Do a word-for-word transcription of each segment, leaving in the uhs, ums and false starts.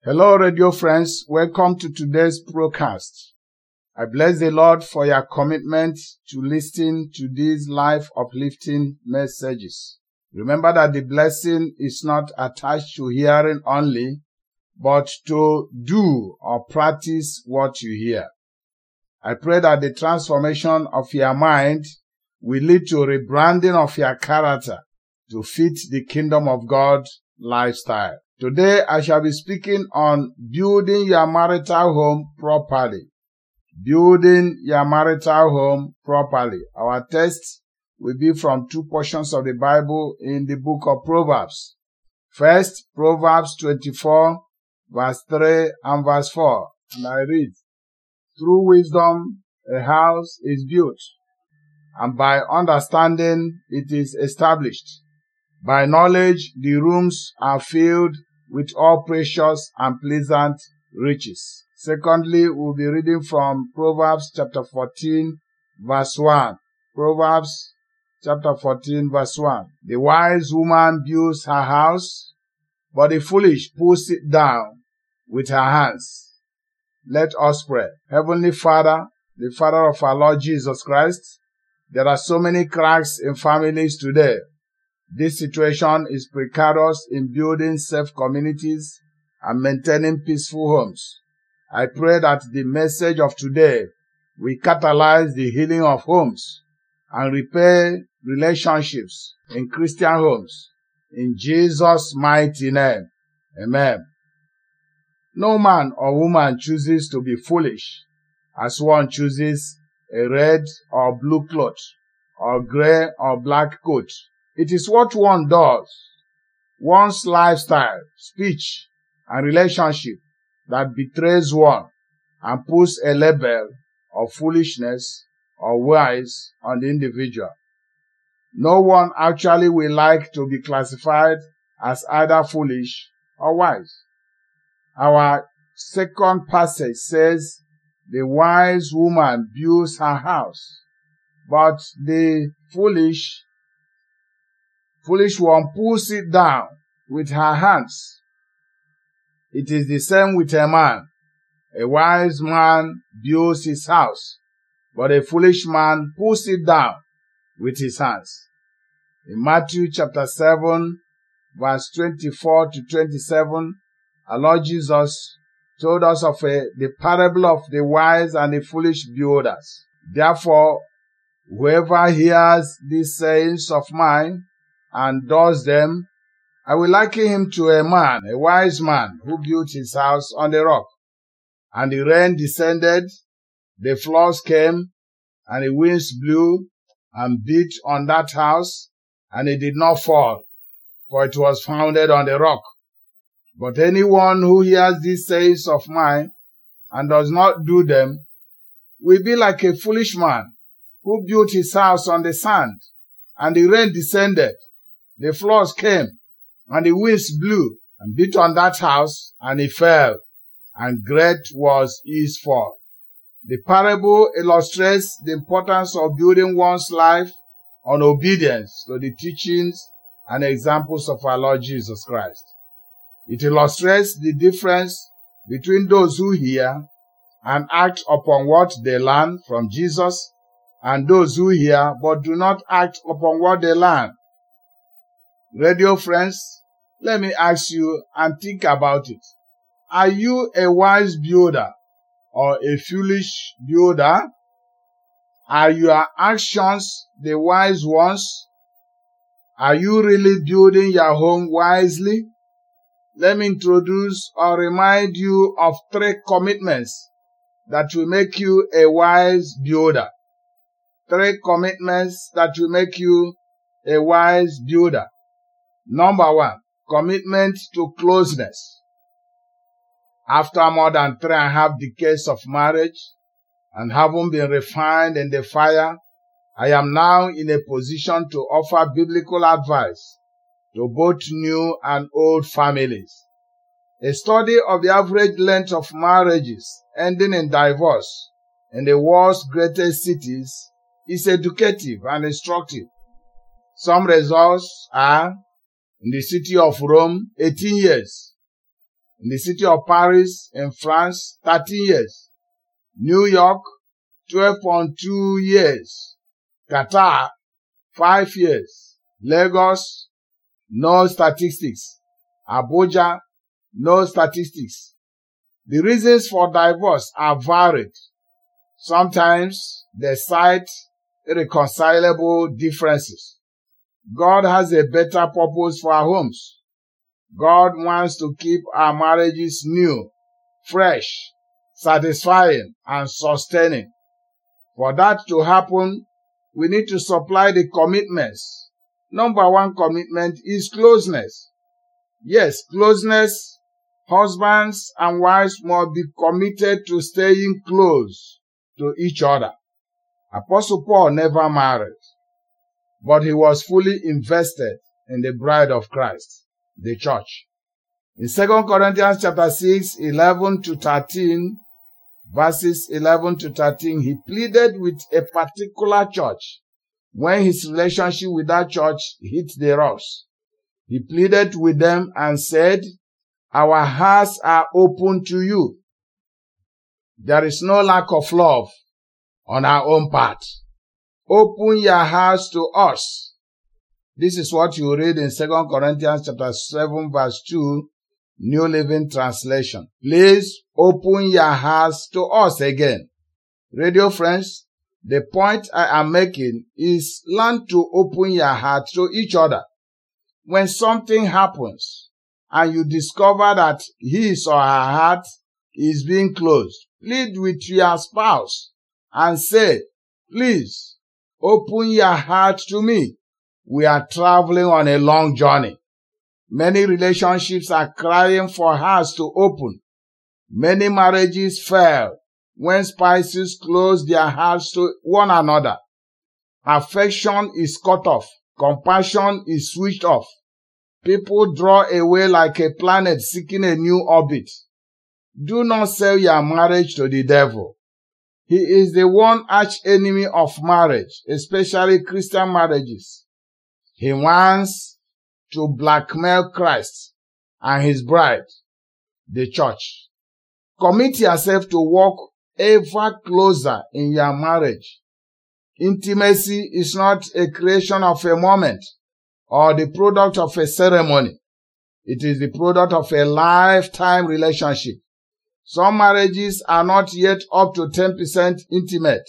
Hello, radio friends. Welcome to today's broadcast. I bless the Lord for your commitment to listen to these life uplifting messages. Remember that the blessing is not attached to hearing only, but to do or practice what you hear. I pray that the transformation of your mind will lead to rebranding of your character to fit the kingdom of God lifestyle. Today I shall be speaking on building your marital home properly. Building your marital home properly. Our text will be from two portions of the Bible in the book of Proverbs. First, Proverbs twenty-four, verse three and verse four. And I read, "Through wisdom a house is built, and by understanding it is established. By knowledge the rooms are filled with all precious and pleasant riches." Secondly, we'll be reading from Proverbs chapter fourteen, verse one. Proverbs chapter fourteen, verse one. "The wise woman builds her house, but the foolish pulls it down with her hands." Let us pray. Heavenly Father, the Father of our Lord Jesus Christ, there are so many cracks in families today. This situation is precarious in building safe communities and maintaining peaceful homes. I pray that the message of today will catalyze the healing of homes and repair relationships in Christian homes. In Jesus' mighty name, amen. No man or woman chooses to be foolish, as one chooses a red or blue cloth, or gray or black coat. It is what one does, one's lifestyle, speech, and relationship that betrays one and puts a label of foolishness or wise on the individual. No one actually will like to be classified as either foolish or wise. Our second passage says, "The wise woman builds her house, but the foolish Foolish one pulls it down with her hands." It is the same with a man. A wise man builds his house, but a foolish man pulls it down with his hands. In Matthew chapter seven, verse twenty-four to twenty-seven, our Lord Jesus told us of a, the parable of the wise and the foolish builders. "Therefore, whoever hears these sayings of mine and does them, I will liken him to a man, a wise man, who built his house on the rock. And the rain descended, the floods came, and the winds blew and beat on that house, and it did not fall, for it was founded on the rock. But anyone who hears these sayings of mine and does not do them will be like a foolish man who built his house on the sand, and the rain descended, the floods came, and the winds blew and beat on that house, and it fell, and great was its fall." The parable illustrates the importance of building one's life on obedience to the teachings and examples of our Lord Jesus Christ. It illustrates the difference between those who hear and act upon what they learn from Jesus and those who hear but do not act upon what they learn. Radio friends, let me ask you and think about it. Are you a wise builder or a foolish builder? Are your actions the wise ones? Are you really building your home wisely? Let me introduce or remind you of three commitments that will make you a wise builder. Three commitments that will make you a wise builder. Number one, commitment to closeness. After more than three and a half decades of marriage and having been refined in the fire, I am now in a position to offer biblical advice to both new and old families. A study of the average length of marriages ending in divorce in the world's greatest cities is educative and instructive. Some results are: in the city of Rome, eighteen years. In the city of Paris, in France, thirteen years. New York, twelve point two years. Qatar, five years. Lagos, no statistics. Abuja, no statistics. The reasons for divorce are varied. Sometimes they cite irreconcilable differences. God has a better purpose for our homes. God wants to keep our marriages new, fresh, satisfying, and sustaining. For that to happen, we need to supply the commitments. Number one commitment is closeness. Yes, closeness. Husbands and wives must be committed to staying close to each other. Apostle Paul never married, but he was fully invested in the bride of Christ, the church. In Second Corinthians chapter six, eleven to thirteen, verses eleven to thirteen, he pleaded with a particular church when his relationship with that church hit the rocks. He pleaded with them and said, "Our hearts are open to you. There is no lack of love on our own part. Open your hearts to us." This is what you read in Second Corinthians chapter seven, verse two, New Living Translation. Please open your hearts to us again. Radio friends, the point I am making is learn to open your heart to each other. When something happens and you discover that his or her heart is being closed, plead with your spouse and say, "Please open your heart to me. We are traveling on a long journey." Many relationships are crying for hearts to open. Many marriages fail when spouses close their hearts to one another. Affection is cut off. Compassion is switched off. People draw away like a planet seeking a new orbit. Do not sell your marriage to the devil. He is the one arch enemy of marriage, especially Christian marriages. He wants to blackmail Christ and his bride, the church. Commit yourself to walk ever closer in your marriage. Intimacy is not a creation of a moment or the product of a ceremony. It is the product of a lifetime relationship. Some marriages are not yet up to ten percent intimate.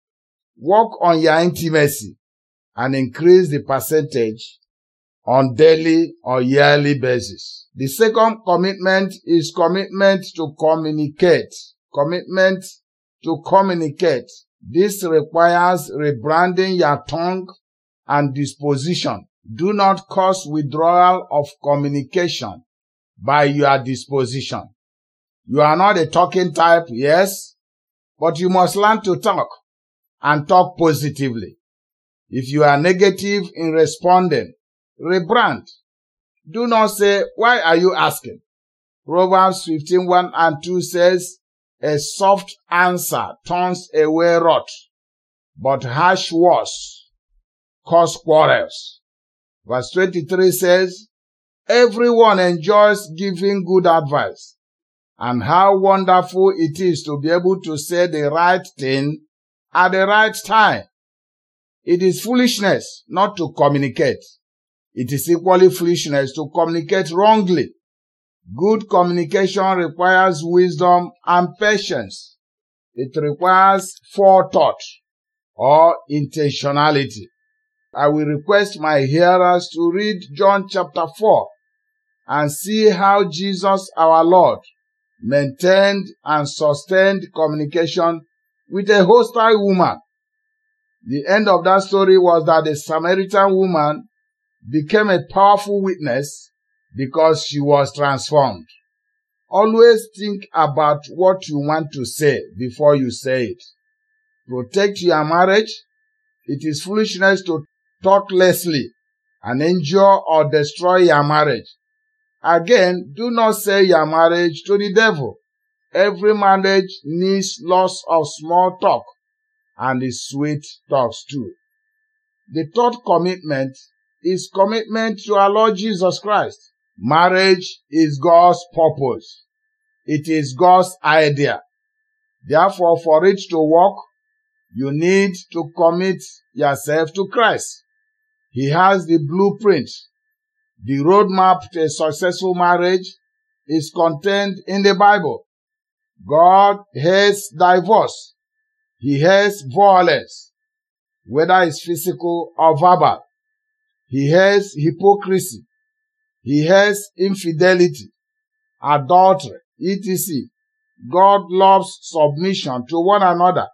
Work on your intimacy and increase the percentage on daily or yearly basis. The second commitment is commitment to communicate. Commitment to communicate. This requires rebranding your tongue and disposition. Do not cause withdrawal of communication by your disposition. You are not a talking type, yes, but you must learn to talk and talk positively. If you are negative in responding, rebrand. Do not say, "Why are you asking?" Proverbs fifteen, one and two says, "A soft answer turns away wrath, but harsh words cause quarrels." Verse twenty-three says, "Everyone enjoys giving good advice, and how wonderful it is to be able to say the right thing at the right time." It is foolishness not to communicate. It is equally foolishness to communicate wrongly. Good communication requires wisdom and patience. It requires forethought or intentionality. I will request my hearers to read John chapter four and see how Jesus our Lord maintained and sustained communication with a hostile woman. The end of that story was that the Samaritan woman became a powerful witness because she was transformed. Always think about what you want to say before you say it. Protect your marriage. It is foolishness to thoughtlessly and injure or destroy your marriage. Again, do not sell your marriage to the devil. Every marriage needs lots of small talk and the sweet talks too. The third commitment is commitment to our Lord Jesus Christ. Marriage is God's purpose. It is God's idea. Therefore, for it to work, you need to commit yourself to Christ. He has the blueprint. The roadmap to a successful marriage is contained in the Bible. God hates divorce. He hates violence, whether it's physical or verbal. He hates hypocrisy. He hates infidelity, adultery, et cetera. God loves submission to one another.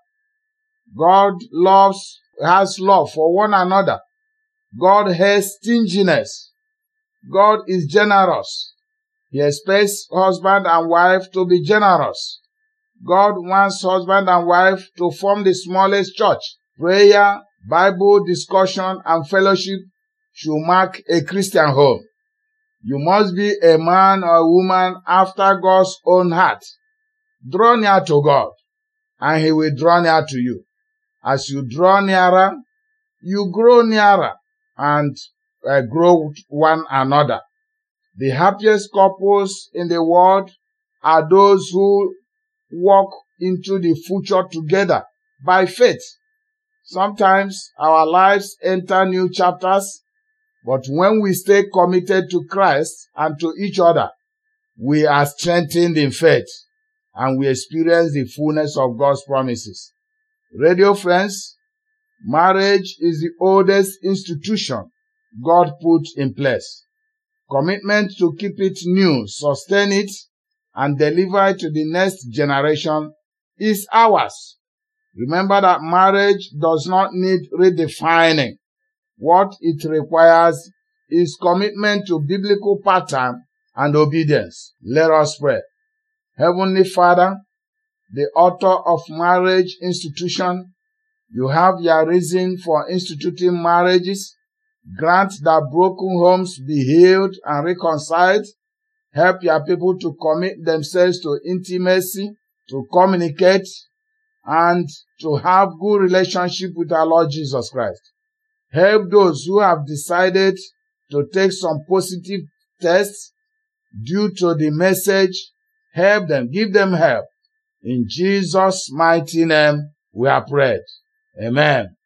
God loves, has love for one another. God hates stinginess. God is generous. He expects husband and wife to be generous. God wants husband and wife to form the smallest church. Prayer, Bible discussion, and fellowship should mark a Christian home. You must be a man or a woman after God's own heart. Draw near to God, and He will draw near to you. As you draw nearer, you grow nearer and uh, grow with one another. The happiest couples in the world are those who walk into the future together by faith. Sometimes our lives enter new chapters, but when we stay committed to Christ and to each other, we are strengthened in faith and we experience the fullness of God's promises. Radio friends, marriage is the oldest institution God put in place. Commitment to keep it new, sustain it, and deliver it to the next generation is ours. Remember that marriage does not need redefining. What it requires is commitment to biblical pattern and obedience. Let us pray. Heavenly Father, the author of marriage institution, you have your reason for instituting marriages. Grant that broken homes be healed and reconciled. Help your people to commit themselves to intimacy, to communicate, and to have good relationship with our Lord Jesus Christ. Help those who have decided to take some positive tests due to the message. Help them, give them help. In Jesus' mighty name we are prayed. Amen.